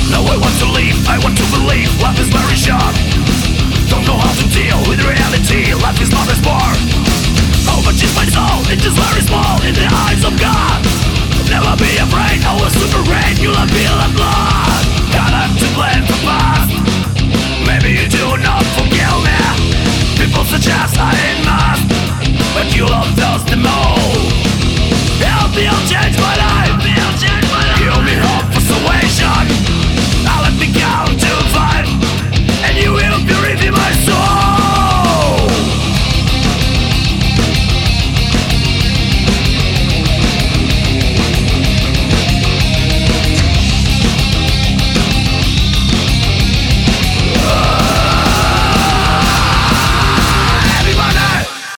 Now I want to leave, I want to believe. Life is very short. Don't know how to deal with reality. Life is not a sport. How much is my soul? It is very small in the eyes of God. Never be afraid, I will super rain. You love me, love blood.